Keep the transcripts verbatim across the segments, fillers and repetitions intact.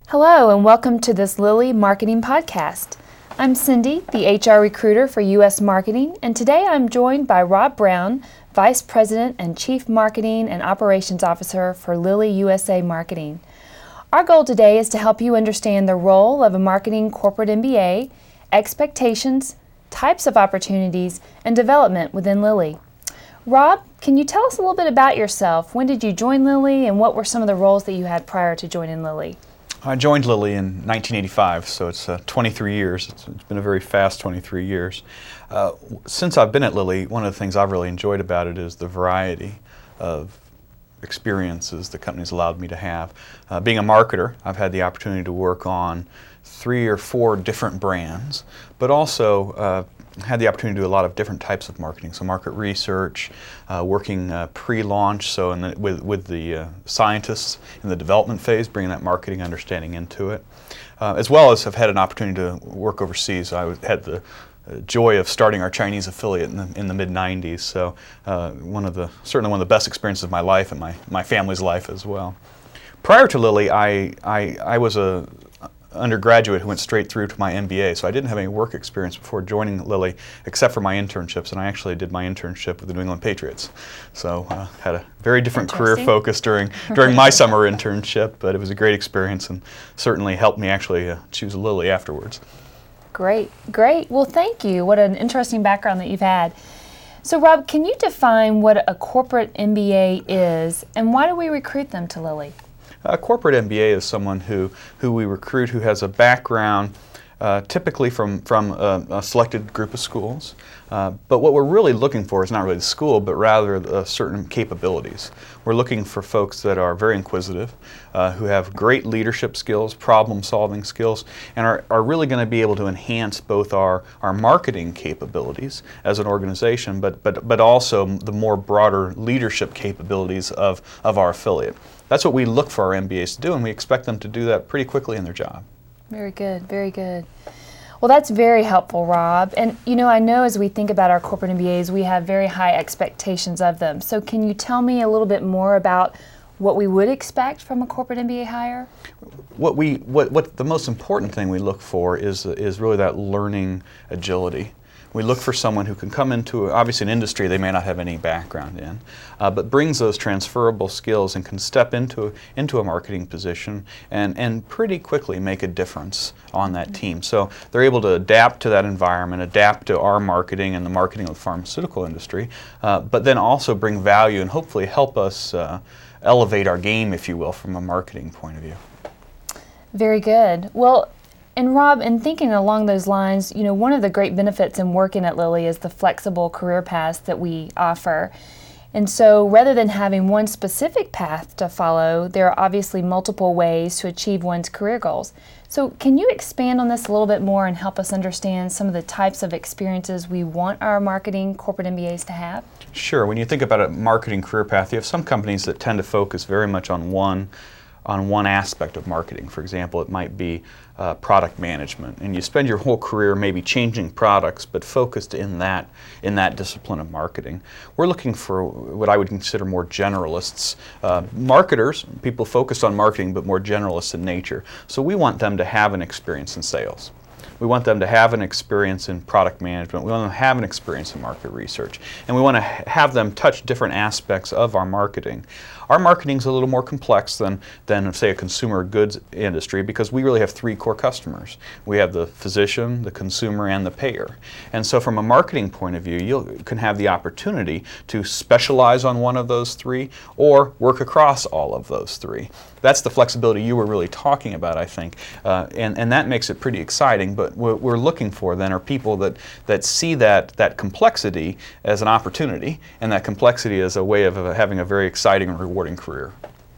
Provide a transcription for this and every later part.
Hello and welcome to this Lilly Marketing Podcast. I'm Cindy, the H R recruiter for U S Marketing, and today I'm joined by Rob Brown, Vice President and Chief Marketing and Operations Officer for Lilly U S A Marketing. Our goal today is to help you understand the role of a marketing corporate M B A, expectations, types of opportunities, and development within Lilly. Rob, can you tell us a little bit about yourself? When did you join Lilly, and what were some of the roles that you had prior to joining Lilly? I joined Lilly in nineteen eighty-five, so it's uh, twenty-three years. It's, it's been a very fast twenty-three years. Uh, since I've been at Lilly, one of the things I've really enjoyed about it is the variety of experiences the company's allowed me to have. Uh, being a marketer, I've had the opportunity to work on three or four different brands, but also uh, had the opportunity to do a lot of different types of marketing. So market research, uh, working uh, pre-launch, so in the, with, with the uh, scientists in the development phase, bringing that marketing understanding into it, uh, as well as have had an opportunity to work overseas. I was, had the uh, joy of starting our Chinese affiliate in the, in the mid nineties, so uh, one of the, certainly one of the best experiences of my life and my, my family's life as well. Prior to Lilly, I, I, I was a undergraduate who went straight through to my M B A, so I didn't have any work experience before joining Lilly except for my internships, and I actually did my internship with the New England Patriots. So uh, had a very different career focus during during my summer internship, but it was a great experience and certainly helped me actually uh, choose Lilly afterwards. Great, great. Well, thank you. What an interesting background that you've had. So Rob, can you define what a corporate M B A is, and why do we recruit them to Lilly? A corporate M B A is someone who, who we recruit who has a background uh, typically from, from a, a selected group of schools. Uh, but what we're really looking for is not really the school, but rather uh, certain capabilities. We're looking for folks that are very inquisitive, uh, who have great leadership skills, problem-solving skills, and are, are really going to be able to enhance both our, our marketing capabilities as an organization, but, but, but also the more broader leadership capabilities of, of our affiliate. That's what we look for our M B As to do, and we expect them to do that pretty quickly in their job. Very good, very good. Well, that's very helpful, Rob. And you know, I know as we think about our corporate M B As, we have very high expectations of them. So can you tell me a little bit more about what we would expect from a corporate M B A hire? What we, what, what the most important thing we look for is, is really that learning agility. We look for someone who can come into, obviously, an industry they may not have any background in, uh, but brings those transferable skills and can step into, into a marketing position and, and pretty quickly make a difference on that team. So they're able to adapt to that environment, adapt to our marketing and the marketing of the pharmaceutical industry, uh, but then also bring value and hopefully help us uh, elevate our game, if you will, from a marketing point of view. Very good. Well, and Rob, in thinking along those lines, you know, one of the great benefits in working at Lilly is the flexible career paths that we offer. And so rather than having one specific path to follow, there are obviously multiple ways to achieve one's career goals. So can you expand on this a little bit more and help us understand some of the types of experiences we want our marketing corporate M B As to have? Sure. When you think about a marketing career path, you have some companies that tend to focus very much on one on one aspect of marketing. For example, it might be uh, product management, and you spend your whole career maybe changing products, but focused in that in that discipline of marketing. We're looking for what I would consider more generalists, uh, marketers, people focused on marketing, but more generalists in nature. So we want them to have an experience in sales. We want them to have an experience in product management. We want them to have an experience in market research. And we want to have them touch different aspects of our marketing. Our marketing is a little more complex than, than, say, a consumer goods industry because we really have three core customers. We have the physician, the consumer, and the payer. And so from a marketing point of view, you can have the opportunity to specialize on one of those three or work across all of those three. That's the flexibility you were really talking about, I think, uh, and, and that makes it pretty exciting. But what we're looking for then are people that, that see that, that complexity as an opportunity and that complexity as a way of uh, having a very exciting and rewarding career.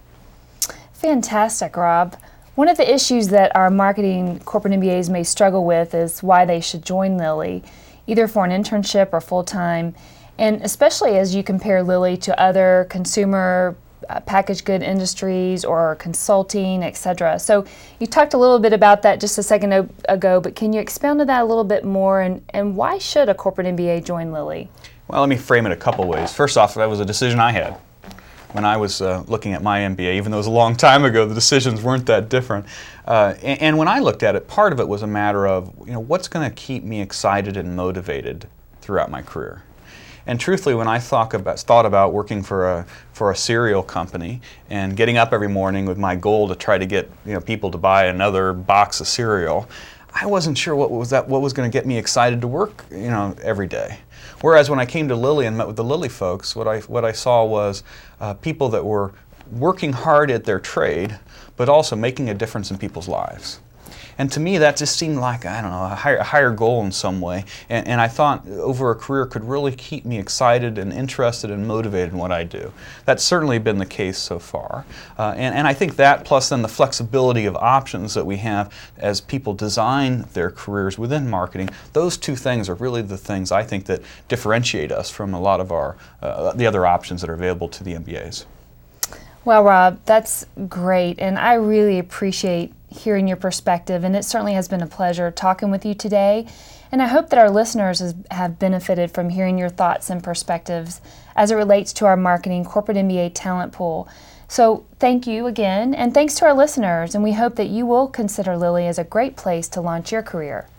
Fantastic, Rob. One of the issues that our marketing corporate M B As may struggle with is why they should join Lilly, either for an internship or full-time, and especially as you compare Lilly to other consumer Uh, packaged good industries or consulting, et cetera. So you talked a little bit about that just a second ago, but can you expound on that a little bit more, and, and why should a corporate M B A join Lilly? Well, let me frame it a couple ways. First off, that was a decision I had. when I was uh, looking at my M B A, even though it was a long time ago, the decisions weren't that different. Uh, and, and when I looked at it, part of it was a matter of, you know, what's going to keep me excited and motivated throughout my career. And truthfully, when I thought about, thought about working for a, for a cereal company and getting up every morning with my goal to try to get, you know, people to buy another box of cereal, I wasn't sure what was that what was going to get me excited to work, you know, every day. Whereas when I came to Lilly and met with the Lilly folks, what I what I saw was uh, people that were working hard at their trade, but also making a difference in people's lives. And to me, that just seemed like, I don't know, a higher, a higher goal in some way. And, and I thought over a career could really keep me excited and interested and motivated in what I do. That's certainly been the case so far. Uh, and, and I think that, plus then the flexibility of options that we have as people design their careers within marketing, those two things are really the things I think that differentiate us from a lot of our, uh, the other options that are available to the M B As. Well, Rob, that's great, and I really appreciate hearing your perspective, and it certainly has been a pleasure talking with you today. And I hope that our listeners has, have benefited from hearing your thoughts and perspectives as it relates to our marketing corporate M B A talent pool. So thank you again, and thanks to our listeners, and we hope that you will consider Lilly as a great place to launch your career.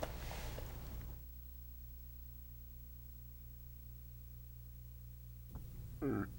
Mm.